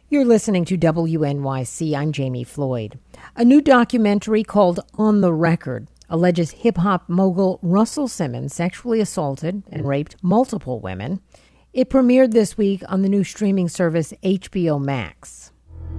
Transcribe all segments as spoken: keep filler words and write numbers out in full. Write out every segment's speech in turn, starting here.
You're listening to W N Y C. I'm Jamie Floyd. A new documentary called On the Record alleges hip-hop mogul Russell Simmons sexually assaulted and raped multiple women. It premiered this week on the new streaming service H B O Max.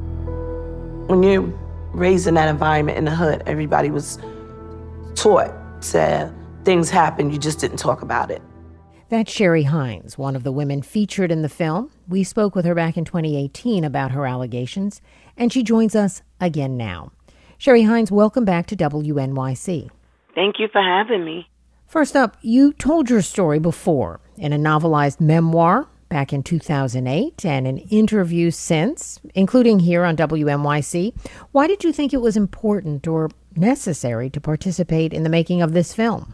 When you're raised in that environment in the hood, everybody was taught to things happen, you just didn't talk about it. That's Sherry Hines, one of the women featured in the film. We spoke with her back in twenty eighteen about her allegations, and she joins us again now. Sherry Hines, welcome back to W N Y C. Thank you for having me. First up, you told your story before in a novelized memoir back in two thousand eight and in interviews since, including here on W N Y C. Why did you think it was important or necessary to participate in the making of this film?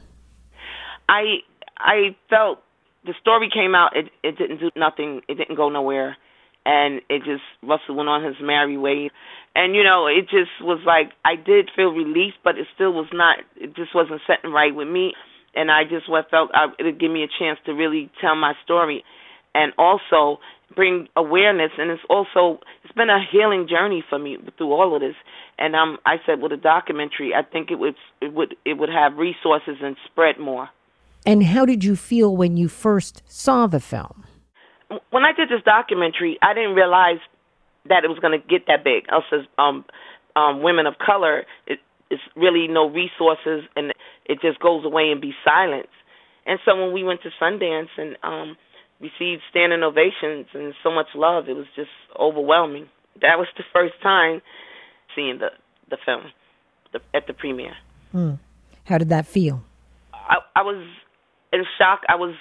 I I felt the story came out, it, it didn't do nothing, it didn't go nowhere, and it just, Russell went on his merry way. And, you know, it just was like, I did feel relief, but it still was not, it just wasn't sitting right with me, and I just felt I, it would give me a chance to really tell my story, and also bring awareness, and it's also, it's been a healing journey for me through all of this, and um, I said with a documentary, I think it would, it would, it would have resources and spread more. And how did you feel when you first saw the film? When I did this documentary, I didn't realize that it was going to get that big. Us as um, um, women of color, it, it's really no resources, and it just goes away and be silence. And so when we went to Sundance and um, received standing ovations and so much love, it was just overwhelming. That was the first time seeing the, the film the, at the premiere. Mm. How did that feel? I, I was in shock. I was,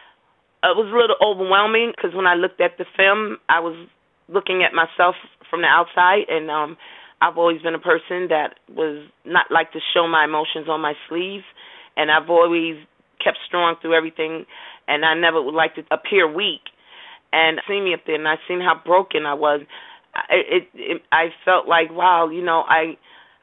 it was a little overwhelming because when I looked at the film, I was looking at myself from the outside, and um, I've always been a person that was not like to show my emotions on my sleeves, and I've always kept strong through everything, and I never would like to appear weak. And seeing me up there, and I seen how broken I was, it, it, it I felt like, wow, you know, I,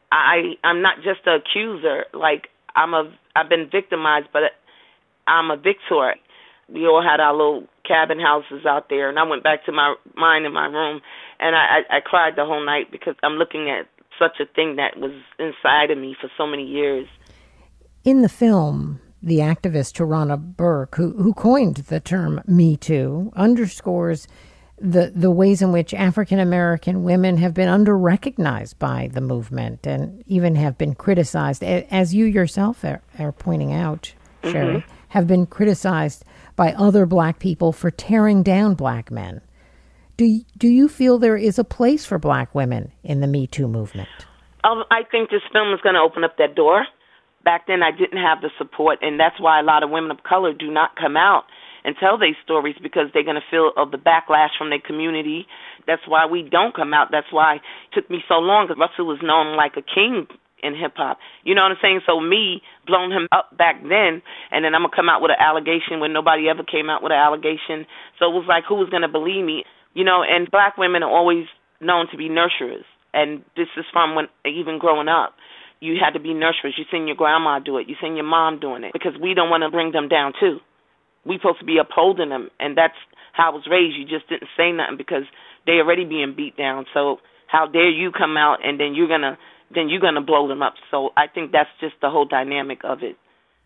I, I'm not just an accuser. Like I'm a, I've been victimized, but I'm a victor. We all had our little cabin houses out there, and I went back to my mine in my room, and I, I, I cried the whole night because I'm looking at such a thing that was inside of me for so many years. In the film, the activist Tarana Burke, who, who coined the term Me Too, underscores the, the ways in which African-American women have been under-recognized by the movement and even have been criticized, as you yourself are, are pointing out, Sherry, mm-hmm. have been criticized by other black people for tearing down black men. Do, do you feel there is a place for black women in the Me Too movement? Um, I think this film is going to open up that door. Back then, I didn't have the support, and that's why a lot of women of color do not come out and tell their stories, because they're going to feel of the backlash from their community. That's why we don't come out. That's why it took me so long, because Russell was known like a king in hip-hop. You know what I'm saying? So me blowing him up back then, and then I'm going to come out with an allegation when nobody ever came out with an allegation. So it was like, who was going to believe me? You know, and black women are always known to be nurturers, and this is from when even growing up. You had to be nurturers. You seen your grandma do it. You seen your mom doing it, because we don't want to bring them down, too. We're supposed to be upholding them, and that's how I was raised. You just didn't say nothing because they already being beat down. So how dare you come out, and then you're going to then you're going to blow them up. So I think that's just the whole dynamic of it.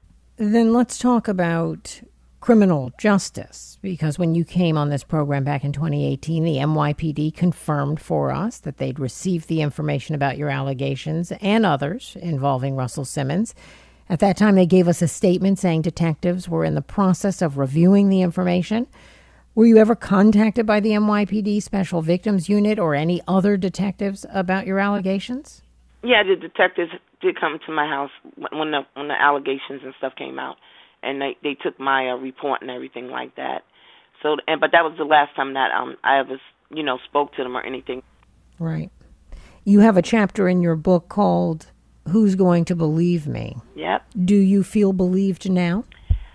Then let's talk about criminal justice, because when you came on this program back in twenty eighteen, the N Y P D confirmed for us that they'd received the information about your allegations and others involving Russell Simmons. At that time, they gave us a statement saying detectives were in the process of reviewing the information. Were you ever contacted by the N Y P D Special Victims Unit or any other detectives about your allegations? Yeah, the detectives did come to my house when the when the allegations and stuff came out, and they, they took my uh, report and everything like that. So, and but that was the last time that um I ever you know spoke to them or anything. Right. You have a chapter in your book called "Who's Going to Believe Me?" Yep. Do you feel believed now?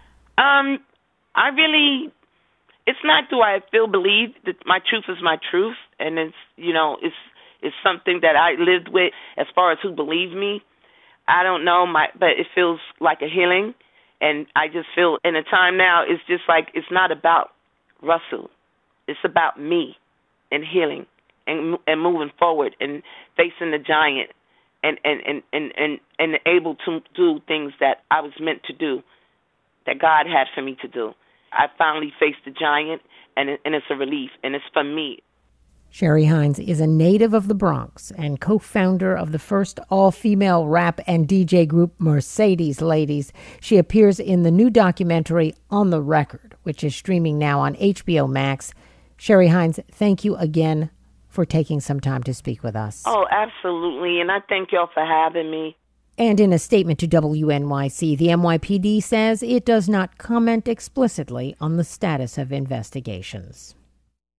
Um, I really. It's not do I feel believed. That my truth is my truth, and it's you know it's. It's something that I lived with. As far as who believes me, I don't know, my, but it feels like a healing, and I just feel in a time now, it's just like it's not about Russell. It's about me and healing and and moving forward and facing the giant and and, and, and, and, and able to do things that I was meant to do, that God had for me to do. I finally faced the giant, and, it, and it's a relief, and it's for me. Sherry Hines is a native of the Bronx and co-founder of the first all-female rap and D J group Mercedes Ladies. She appears in the new documentary On the Record, which is streaming now on H B O Max. Sherry Hines, thank you again for taking some time to speak with us. Oh, absolutely, and I thank y'all for having me. And in a statement to W N Y C, the N Y P D says it does not comment explicitly on the status of investigations.